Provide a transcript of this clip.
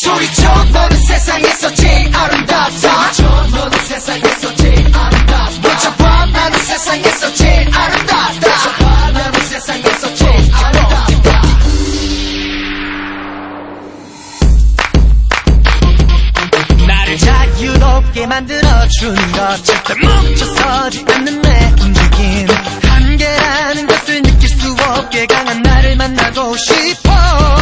소리쳐 너는 세상에서 제일 아름답다. 너는 세상에서 제일 아름답다. 붙여봐 나는 세상에서 제일 아름답다. 붙여봐 나는 세상에서 제일 아름답다. 나를 자유롭게 만들어주는 것 절대 멈춰서지 않는 내 움직임 한계라는 것을 느낄 수 없게 강한 나를 만나고 싶어.